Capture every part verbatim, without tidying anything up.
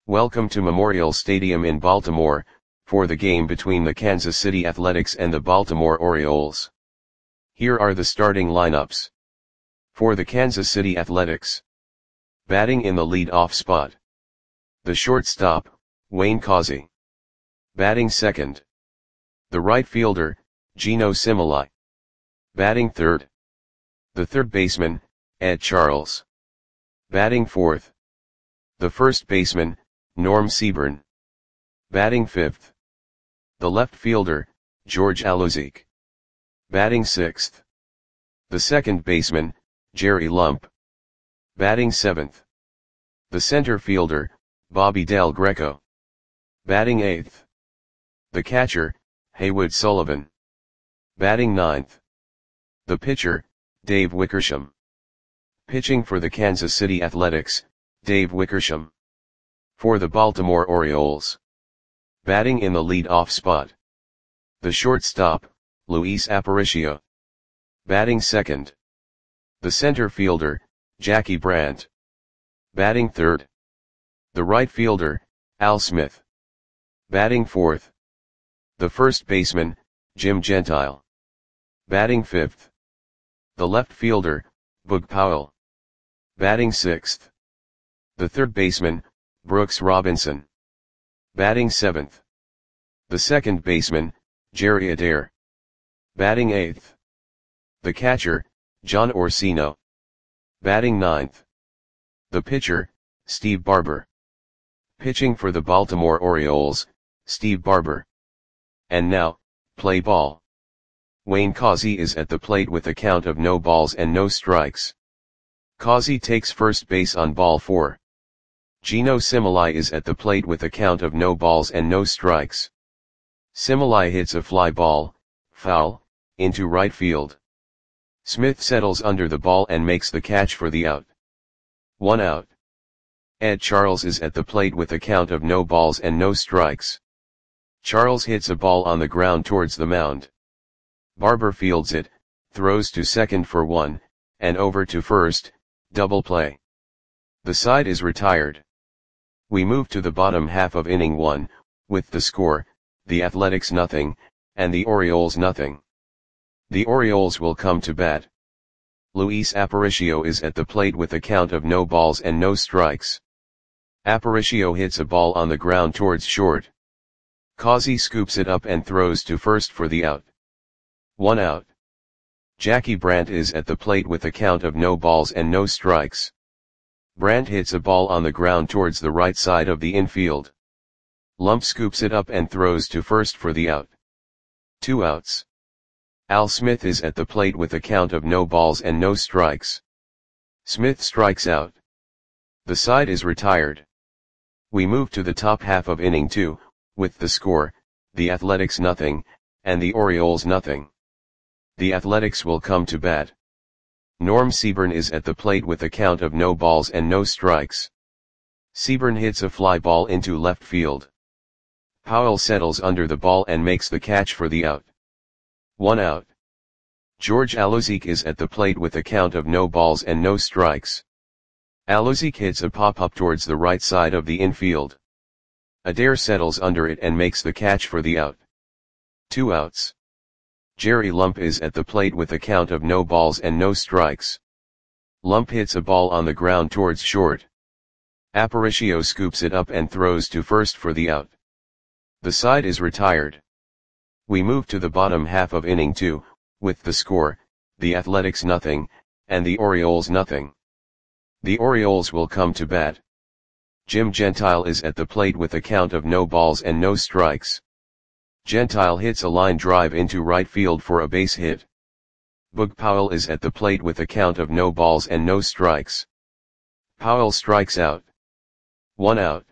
Welcome to Memorial Stadium in Baltimore, for the game between the Kansas City Athletics and the Baltimore Orioles. Here are the starting lineups. For the Kansas City Athletics. Batting in the lead-off spot. The shortstop, Wayne Causey. Batting second. The right fielder, Geno Similai. Batting third. The third baseman, Ed Charles. Batting fourth. The first baseman, Norm Seaburn. Batting fifth. The left fielder, George Alozzique. Batting sixth. The second baseman, Jerry Lump. Batting seventh. The center fielder, Bobby Del Greco. Batting eighth. The catcher, Haywood Sullivan. Batting ninth. The pitcher, Dave Wickersham. Pitching for the Kansas City Athletics, Dave Wickersham. For the Baltimore Orioles. Batting in the lead-off spot. The shortstop, Luis Aparicio. Batting second. The center fielder, Jackie Brandt. Batting third. The right fielder, Al Smith. Batting fourth. The first baseman, Jim Gentile. Batting fifth. The left fielder, Boog Powell. Batting sixth. The third baseman, Brooks Robinson. Batting seventh. The second baseman, Jerry Adair. Batting eighth. The catcher, John Orsino. Batting ninth. The pitcher, Steve Barber. Pitching for the Baltimore Orioles, Steve Barber. And now, play ball. Wayne Causey is at the plate with a count of no balls and no strikes. Causey takes first base on ball four. Geno Similai is at the plate with a count of no balls and no strikes. Similai hits a fly ball, foul, into right field. Smith settles under the ball and makes the catch for the out. One out. Ed Charles is at the plate with a count of no balls and no strikes. Charles hits a ball on the ground towards the mound. Barber fields it, throws to second for one, and over to first, double play. The side is retired. We move to the bottom half of inning one, with the score, the Athletics nothing, and the Orioles nothing. The Orioles will come to bat. Luis Aparicio is at the plate with a count of no balls and no strikes. Aparicio hits a ball on the ground towards short. Causey scoops it up and throws to first for the out. One out. Jackie Brandt is at the plate with a count of no balls and no strikes. Brandt hits a ball on the ground towards the right side of the infield. Lump scoops it up and throws to first for the out. Two outs. Al Smith is at the plate with a count of no balls and no strikes. Smith strikes out. The side is retired. We move to the top half of inning two, with the score, the Athletics nothing, and the Orioles nothing. The Athletics will come to bat. Norm Seaburn is at the plate with a count of no balls and no strikes. Seaburn hits a fly ball into left field. Powell settles under the ball and makes the catch for the out. One out. George Alozzique is at the plate with a count of no balls and no strikes. Alozzique hits a pop-up towards the right side of the infield. Adair settles under it and makes the catch for the out. Two outs. Jerry Lump is at the plate with a count of no balls and no strikes. Lump hits a ball on the ground towards short. Aparicio scoops it up and throws to first for the out. The side is retired. We move to the bottom half of inning two, with the score, the Athletics nothing, and the Orioles nothing. The Orioles will come to bat. Jim Gentile is at the plate with a count of no balls and no strikes. Gentile hits a line drive into right field for a base hit. Boog Powell is at the plate with a count of no balls and no strikes. Powell strikes out. One out.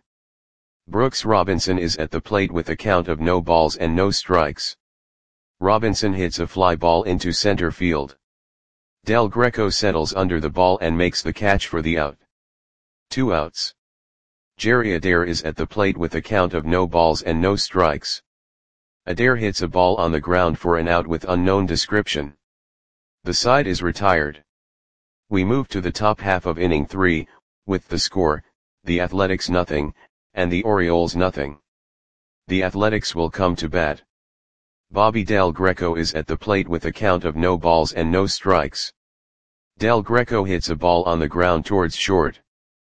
Brooks Robinson is at the plate with a count of no balls and no strikes. Robinson hits a fly ball into center field. Del Greco settles under the ball and makes the catch for the out. Two outs. Jerry Adair is at the plate with a count of no balls and no strikes. Adair hits a ball on the ground for an out with unknown description. The side is retired. We move to the top half of inning three, with the score, the Athletics nothing, and the Orioles nothing. The Athletics will come to bat. Bobby Del Greco is at the plate with a count of no balls and no strikes. Del Greco hits a ball on the ground towards short.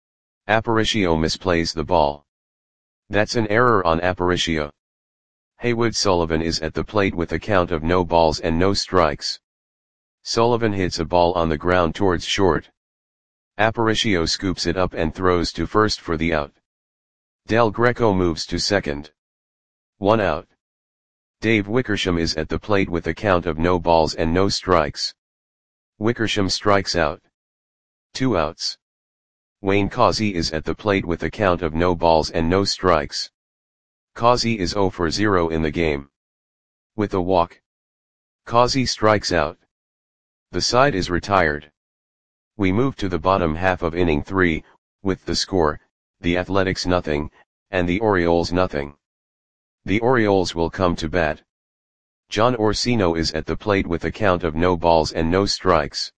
Aparicio misplays the ball. That's an error on Aparicio. Haywood Sullivan is at the plate with a count of no balls and no strikes. Sullivan hits a ball on the ground towards short. Aparicio scoops it up and throws to first for the out. Del Greco moves to second. One out. Dave Wickersham is at the plate with a count of no balls and no strikes. Wickersham strikes out. Two outs. Wayne Causey is at the plate with a count of no balls and no strikes. Causey is zero for zero in the game. With a walk, Causey strikes out. The side is retired. We move to the bottom half of inning three, with the score, the Athletics nothing, and the Orioles nothing. The Orioles will come to bat. John Orsino is at the plate with a count of no balls and no strikes.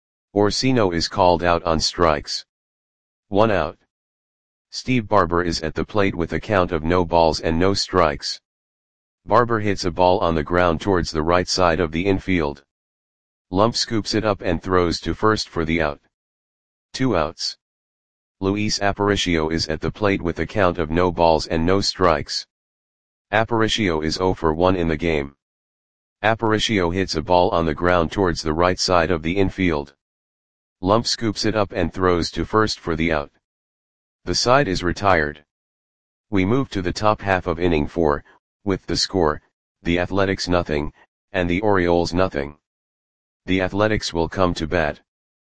Orsino is called out on strikes. One out. Steve Barber is at the plate with a count of no balls and no strikes. Barber hits a ball on the ground towards the right side of the infield. Lump scoops it up and throws to first for the out. Two outs. Luis Aparicio is at the plate with a count of no balls and no strikes. Aparicio is zero for one in the game. Aparicio hits a ball on the ground towards the right side of the infield. Lump scoops it up and throws to first for the out. The side is retired. We move to the top half of inning four, with the score, the Athletics nothing, and the Orioles nothing. The Athletics will come to bat.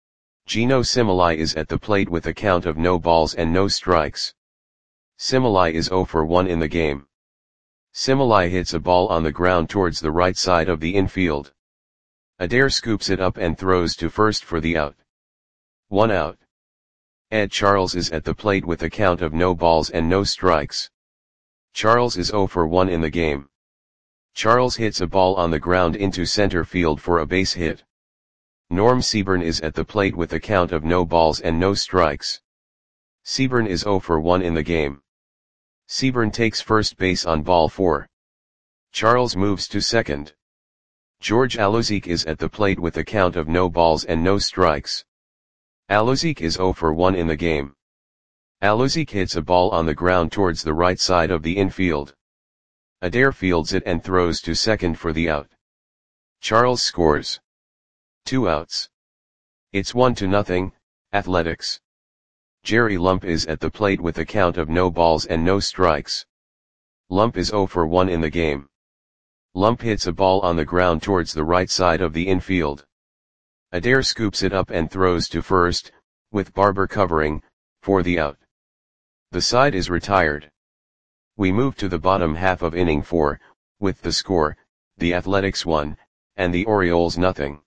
Gino Similai is at the plate with a count of no balls and no strikes. Similai is zero for one in the game. Similai hits a ball on the ground towards the right side of the infield. Adair scoops it up and throws to first for the out. One out. Ed Charles is at the plate with a count of no balls and no strikes. Charles is zero for one in the game. Charles hits a ball on the ground into center field for a base hit. Norm Seaburn is at the plate with a count of no balls and no strikes. Seaburn is zero for one in the game. Seaburn takes first base on ball four. Charles moves to second. George Alozique is at the plate with a count of no balls and no strikes. Alozique is zero for one in the game. Alozique hits a ball on the ground towards the right side of the infield. Adair fields it and throws to second for the out. Charles scores. Two outs. It's one to nothing, Athletics. Jerry Lump is at the plate with a count of no balls and no strikes. Lump is zero for one in the game. Lump hits a ball on the ground towards the right side of the infield. Adair scoops it up and throws to first, with Barber covering, for the out. The side is retired. We move to the bottom half of inning four, with the score, the Athletics one, and the Orioles nothing.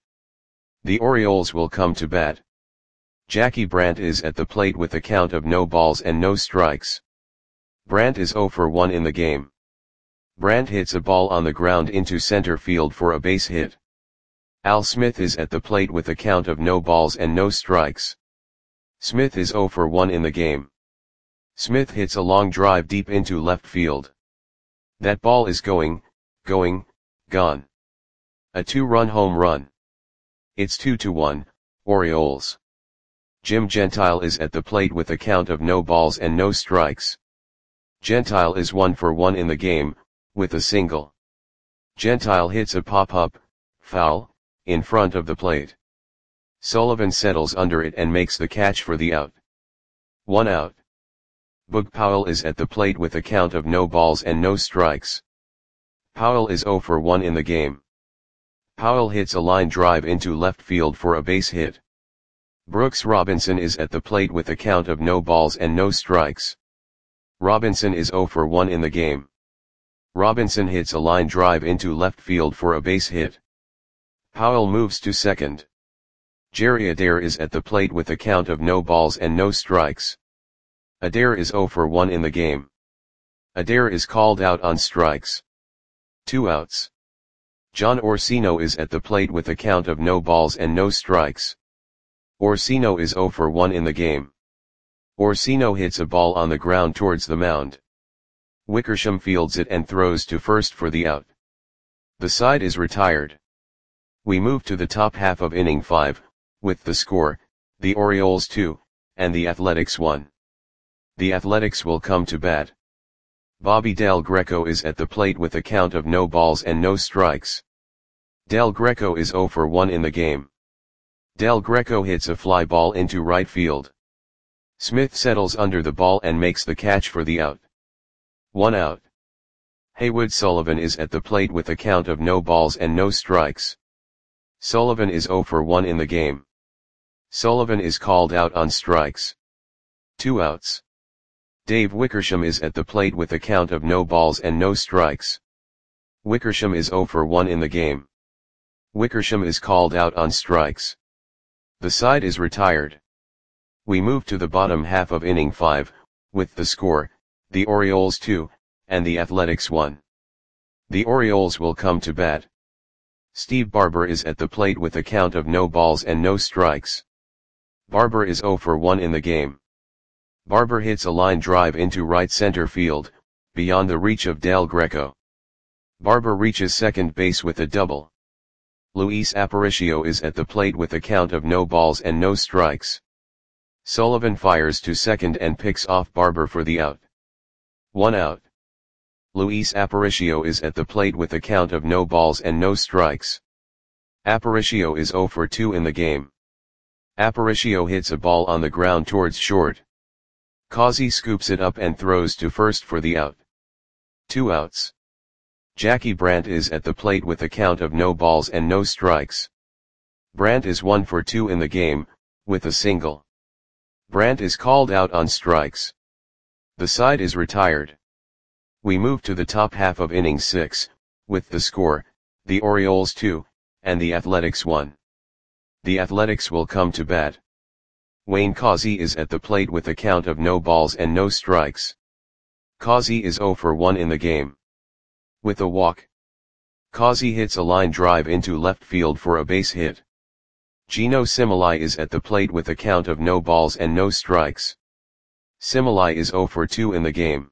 The Orioles will come to bat. Jackie Brandt is at the plate with a count of no balls and no strikes. Brandt is zero for one in the game. Brandt hits a ball on the ground into center field for a base hit. Al Smith is at the plate with a count of no balls and no strikes. Smith is zero for one in the game. Smith hits a long drive deep into left field. That ball is going, going, gone. A two-run home run. It's two to one, Orioles. Jim Gentile is at the plate with a count of no balls and no strikes. Gentile is one for one in the game, with a single. Gentile hits a pop-up, foul, in front of the plate. Sullivan settles under it and makes the catch for the out. One out. Boog Powell is at the plate with a count of no balls and no strikes. Powell is zero for one in the game. Powell hits a line drive into left field for a base hit. Brooks Robinson is at the plate with a count of no balls and no strikes. Robinson is zero for one in the game. Robinson hits a line drive into left field for a base hit. Powell moves to second. Jerry Adair is at the plate with a count of no balls and no strikes. Adair is zero for one in the game. Adair is called out on strikes. Two outs. John Orsino is at the plate with a count of no balls and no strikes. Orsino is zero for one in the game. Orsino hits a ball on the ground towards the mound. Wickersham fields it and throws to first for the out. The side is retired. We move to the top half of inning five, with the score, the Orioles two, and the Athletics one. The Athletics will come to bat. Bobby Del Greco is at the plate with a count of no balls and no strikes. Del Greco is oh for one in the game. Del Greco hits a fly ball into right field. Smith settles under the ball and makes the catch for the out. One out. Haywood Sullivan is at the plate with a count of no balls and no strikes. Sullivan is oh for one in the game. Sullivan is called out on strikes. Two outs. Dave Wickersham is at the plate with a count of no balls and no strikes. Wickersham is oh for one in the game. Wickersham is called out on strikes. The side is retired. We move to the bottom half of inning five, with the score, the Orioles two, and the Athletics one. The Orioles will come to bat. Steve Barber is at the plate with a count of no balls and no strikes. Barber is oh for one in the game. Barber hits a line drive into right center field, beyond the reach of Del Greco. Barber reaches second base with a double. Luis Aparicio is at the plate with a count of no balls and no strikes. Sullivan fires to second and picks off Barber for the out. One out. Luis Aparicio is at the plate with a count of no balls and no strikes. Aparicio is oh for two in the game. Aparicio hits a ball on the ground towards short. Causey scoops it up and throws to first for the out. Two outs. Jackie Brandt is at the plate with a count of no balls and no strikes. Brandt is one for two in the game, with a single. Brandt is called out on strikes. The side is retired. We move to the top half of inning six, with the score, the Orioles two, and the Athletics one. The Athletics will come to bat. Wayne Causey is at the plate with a count of no balls and no strikes. Causey is oh for one in the game. With a walk. Causey hits a line drive into left field for a base hit. Gino Similai is at the plate with a count of no balls and no strikes. Similai is oh for two in the game.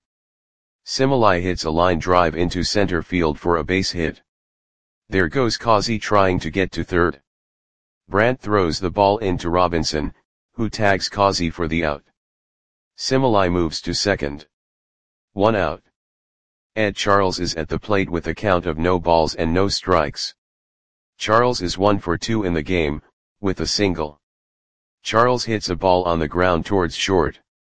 Similai hits a line drive into center field for a base hit. There goes Causey trying to get to third. Brandt throws the ball into Robinson, who tags Causey for the out. Similai moves to second. One out. Ed Charles is at the plate with a count of no balls and no strikes. Charles is one for two in the game, with a single. Charles hits a ball on the ground towards short.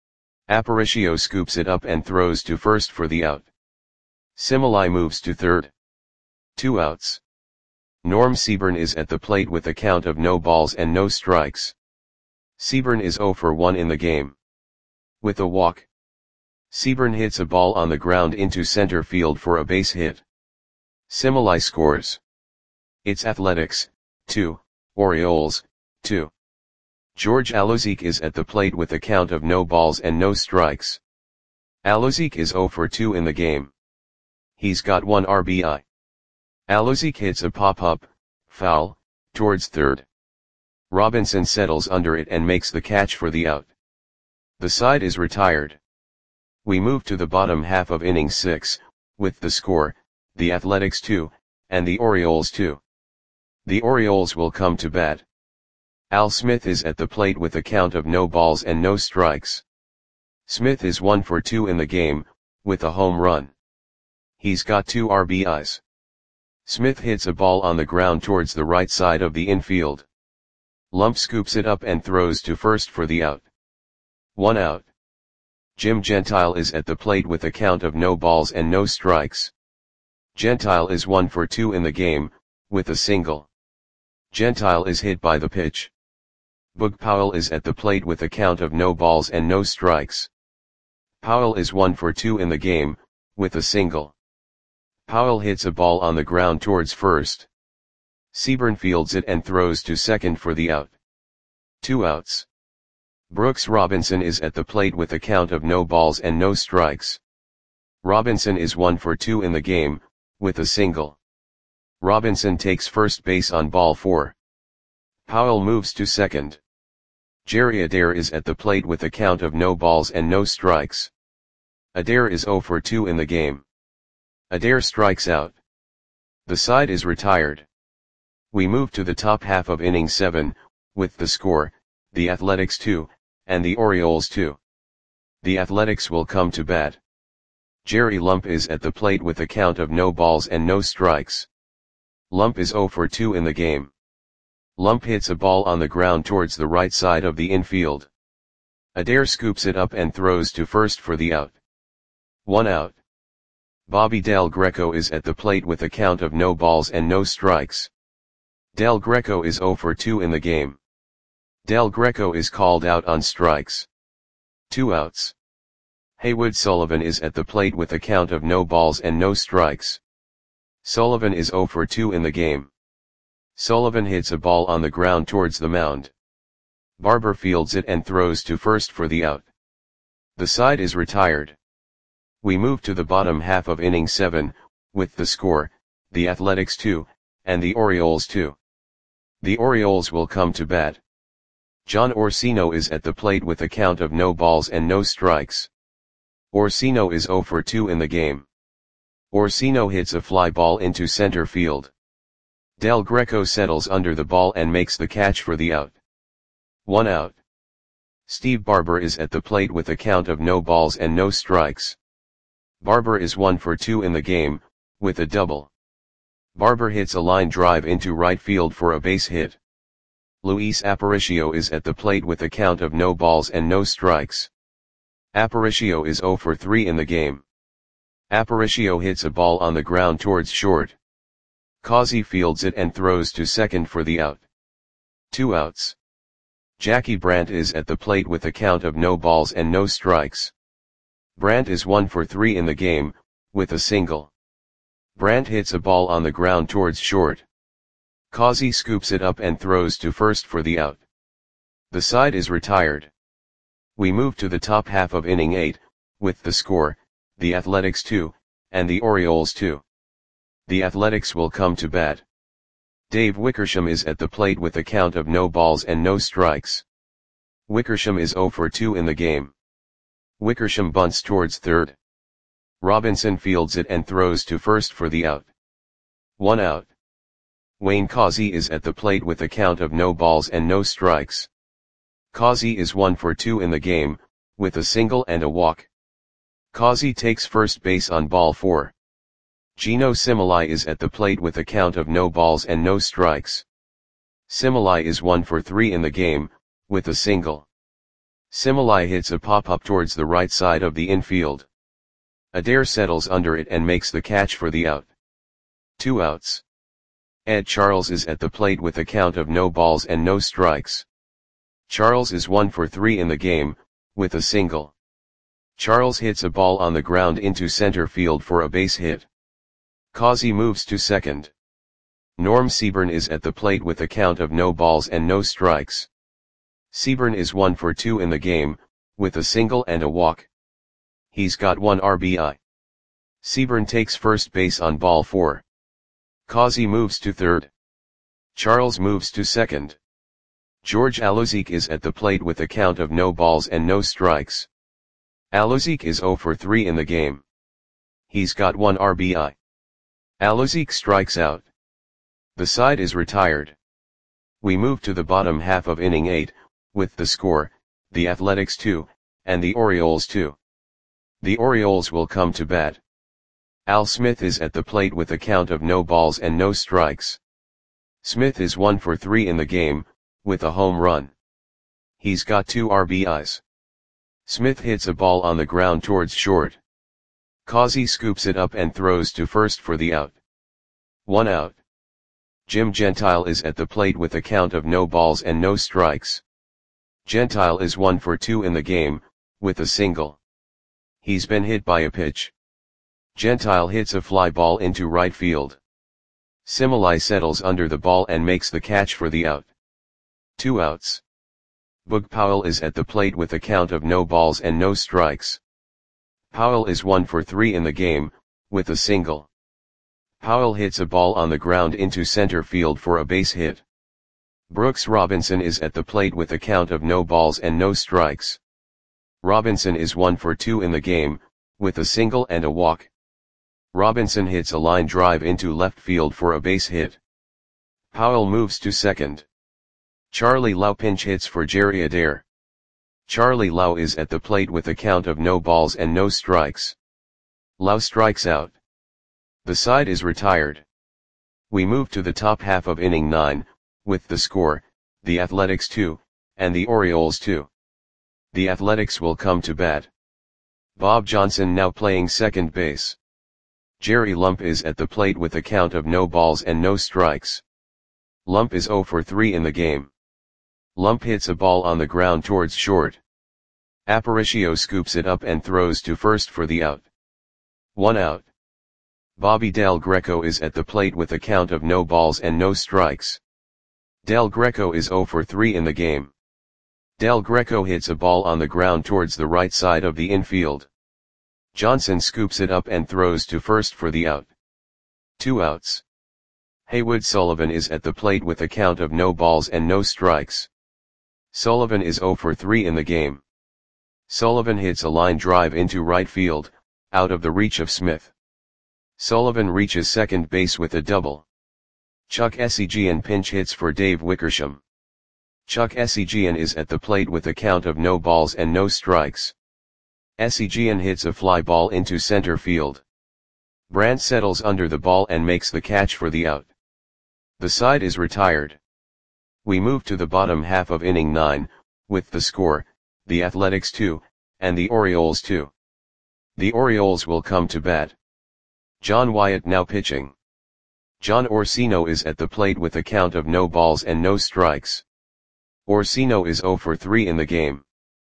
Aparicio scoops it up and throws to first for the out. Similai moves to third. Two outs. Norm Seaburn is at the plate with a count of no balls and no strikes. Seaburn is oh for one in the game. With a walk. Seaburn hits a ball on the ground into center field for a base hit. Similai scores. It's Athletics, two, Orioles, two. George Alozique is at the plate with a count of no balls and no strikes. Alozique is oh for two in the game. He's got one R B I. Alozique hits a pop-up, foul, towards third. Robinson settles under it and makes the catch for the out. The side is retired. We move to the bottom half of inning six, with the score, the Athletics two, and the Orioles two. The Orioles will come to bat. Al Smith is at the plate with a count of no balls and no strikes. Smith is one for two in the game, with a home run. He's got two R B Is. Smith hits a ball on the ground towards the right side of the infield. Lump scoops it up and throws to first for the out. One out. Jim Gentile is at the plate with a count of no balls and no strikes. Gentile is one for two in the game, with a single. Gentile is hit by the pitch. Boog Powell is at the plate with a count of no balls and no strikes. Powell is one for two in the game, with a single. Powell hits a ball on the ground towards first. Seaburn fields it and throws to second for the out. Two outs. Brooks Robinson is at the plate with a count of no balls and no strikes. Robinson is one for two in the game, with a single. Robinson takes first base on ball four. Powell moves to second. Jerry Adair is at the plate with a count of no balls and no strikes. Adair is zero for two in the game. Adair strikes out. The side is retired. We move to the top half of inning seven, with the score, the Athletics two, and the Orioles two. The Athletics will come to bat. Jerry Lump is at the plate with a count of no balls and no strikes. Lump is zero for two in the game. Lump hits a ball on the ground towards the right side of the infield. Adair scoops it up and throws to first for the out. One out. Bobby Del Greco is at the plate with a count of no balls and no strikes. Del Greco is zero for two in the game. Del Greco is called out on strikes. Two outs. Haywood Sullivan is at the plate with a count of no balls and no strikes. Sullivan is zero for two in the game. Sullivan hits a ball on the ground towards the mound. Barber fields it and throws to first for the out. The side is retired. We move to the bottom half of inning seven, with the score, the Athletics two, and the Orioles two. The Orioles will come to bat. John Orsino is at the plate with a count of no balls and no strikes. Orsino is zero for two in the game. Orsino hits a fly ball into center field. Del Greco settles under the ball and makes the catch for the out. One out. Steve Barber is at the plate with a count of no balls and no strikes. Barber is one for two in the game, with a double. Barber hits a line drive into right field for a base hit. Luis Aparicio is at the plate with a count of no balls and no strikes. Aparicio is zero for three in the game. Aparicio hits a ball on the ground towards short. Causey fields it and throws to second for the out. Two outs. Jackie Brandt is at the plate with a count of no balls and no strikes. Brandt is one for three in the game, with a single. Brandt hits a ball on the ground towards short. Causey scoops it up and throws to first for the out. The side is retired. We move to the top half of inning eight, with the score, the Athletics two, and the Orioles two. The Athletics will come to bat. Dave Wickersham is at the plate with a count of no balls and no strikes. Wickersham is zero for two in the game. Wickersham bunts towards third. Robinson fields it and throws to first for the out. One out. Wayne Causey is at the plate with a count of no balls and no strikes. Causey is one for two in the game, with a single and a walk. Causey takes first base on ball four. Gino Similai is at the plate with a count of no balls and no strikes. Similai is one for three in the game, with a single. Similai hits a pop-up towards the right side of the infield. Adair settles under it and makes the catch for the out. Two outs. Ed Charles is at the plate with a count of no balls and no strikes. Charles is one for three in the game, with a single. Charles hits a ball on the ground into center field for a base hit. Causey moves to second. Norm Seaburn is at the plate with a count of no balls and no strikes. Seaburn is one for two in the game, with a single and a walk. He's got one R B I. Seaburn takes first base on ball four. Causey moves to third. Charles moves to second. George Alozique is at the plate with a count of no balls and no strikes. Alozique is zero for three in the game. He's got one R B I. Alozique strikes out. The side is retired. We move to the bottom half of inning eight, with the score, the Athletics two, and the Orioles two. The Orioles will come to bat. Al Smith is at the plate with a count of no balls and no strikes. Smith is one for three in the game, with a home run. He's got two R B Is. Smith hits a ball on the ground towards short. Causey scoops it up and throws to first for the out. One out. Jim Gentile is at the plate with a count of no balls and no strikes. Gentile is one for two in the game, with a single. He's been hit by a pitch. Gentile hits a fly ball into right field. Similai settles under the ball and makes the catch for the out. Two outs. Boog Powell is at the plate with a count of no balls and no strikes. Powell is one for three in the game, with a single. Powell hits a ball on the ground into center field for a base hit. Brooks Robinson is at the plate with a count of no balls and no strikes. Robinson is one for two in the game, with a single and a walk. Robinson hits a line drive into left field for a base hit. Powell moves to second. Charlie Lau pinch hits for Jerry Adair. Charlie Lau is at the plate with a count of no balls and no strikes. Lau strikes out. The side is retired. We move to the top half of inning nine, with the score, the Athletics two, and the Orioles two. The Athletics will come to bat. Bob Johnson now playing second base. Jerry Lump is at the plate with a count of no balls and no strikes. Lump is oh for three in the game. Lump hits a ball on the ground towards short. Aparicio scoops it up and throws to first for the out. One out. Bobby Del Greco is at the plate with a count of no balls and no strikes. Del Greco is oh for three in the game. Del Greco hits a ball on the ground towards the right side of the infield. Johnson scoops it up and throws to first for the out. Two outs. Haywood Sullivan is at the plate with a count of no balls and no strikes. Sullivan is oh for three in the game. Sullivan hits a line drive into right field, out of the reach of Smith. Sullivan reaches second base with a double. Chuck Essegian pinch hits for Dave Wickersham. Chuck Essegian is at the plate with a count of no balls and no strikes. Essegian hits a fly ball into center field. Brandt settles under the ball and makes the catch for the out. The side is retired. We move to the bottom half of inning nine, with the score, the Athletics two, and the Orioles two. The Orioles will come to bat. John Wyatt now pitching. John Orsino is at the plate with a count of no balls and no strikes. Orsino is oh for three in the game.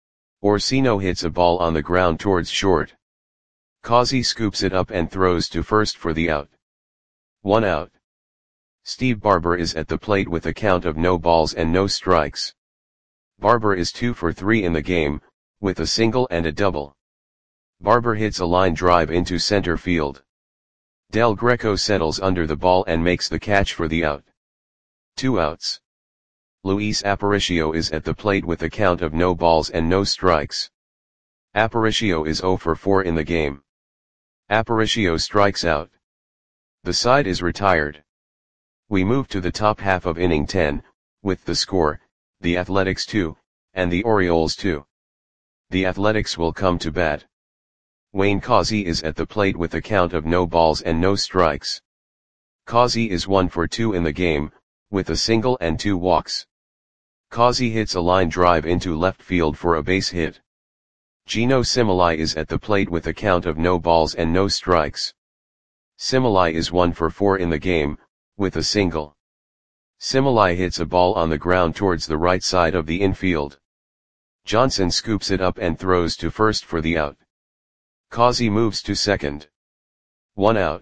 Orsino hits a ball on the ground towards short. Causey scoops it up and throws to first for the out. One out. Steve Barber is at the plate with a count of no balls and no strikes. Barber is two for three in the game, with a single and a double. Barber hits a line drive into center field. Del Greco settles under the ball and makes the catch for the out. Two outs. Luis Aparicio is at the plate with a count of no balls and no strikes. Aparicio is oh for four in the game. Aparicio strikes out. The side is retired. We move to the top half of inning ten, with the score, the Athletics two, and the Orioles two. The Athletics will come to bat. Wayne Causey is at the plate with a count of no balls and no strikes. Causey is one for two in the game, with a single and two walks. Causey hits a line drive into left field for a base hit. Gino Similai is at the plate with a count of no balls and no strikes. Similai is one for four in the game, with a single. Similai hits a ball on the ground towards the right side of the infield. Johnson scoops it up and throws to first for the out. Causey moves to second. One out.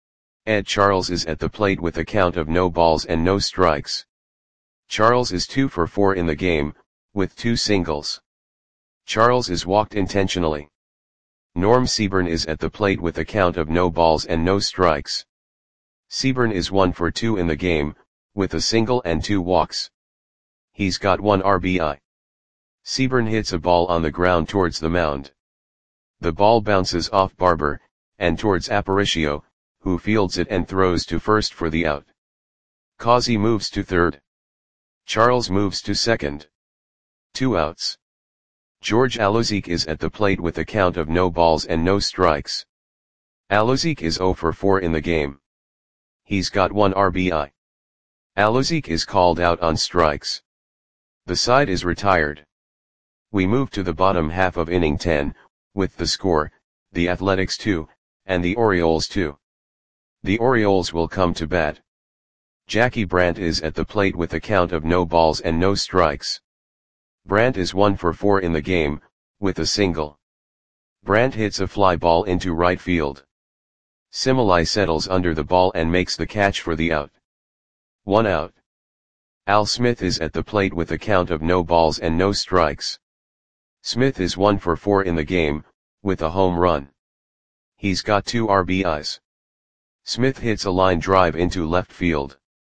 Ed Charles is at the plate with a count of no balls and no strikes. Charles is two for four in the game, with two singles. Charles is walked intentionally. Norm Seaburn is at the plate with a count of no balls and no strikes. Seaburn is one for two in the game, with a single and two walks. He's got one R B I. Seaburn hits a ball on the ground towards the mound. The ball bounces off Barber, and towards Aparicio, who fields it and throws to first for the out. Causey moves to third. Charles moves to second. Two outs. George Alozique is at the plate with a count of no balls and no strikes. Alozique is oh for four in the game. He's got one R B I. Alozique is called out on strikes. The side is retired. We move to the bottom half of inning ten, with the score, the Athletics two, and the Orioles two. The Orioles will come to bat. Jackie Brandt is at the plate with a count of no balls and no strikes. Brandt is one for four in the game, with a single. Brandt hits a fly ball into right field. Similai settles under the ball and makes the catch for the out. One out. Al Smith is at the plate with a count of no balls and no strikes. Smith is one for four in the game, with a home run. He's got two R B Is. Smith hits a line drive into left field.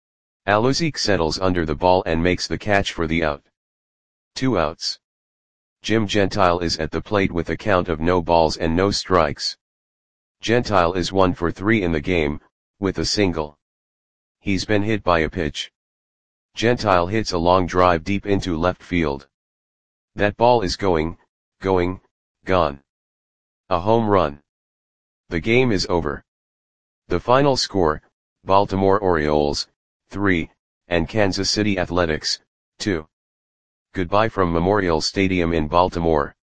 Aluzik settles under the ball and makes the catch for the out. Two outs. Jim Gentile is at the plate with a count of no balls and no strikes. Gentile is one for three in the game, with a single. He's been hit by a pitch. Gentile hits a long drive deep into left field. That ball is going, going, gone. A home run. The game is over. The final score, Baltimore Orioles, three, and Kansas City Athletics, two. Goodbye from Memorial Stadium in Baltimore.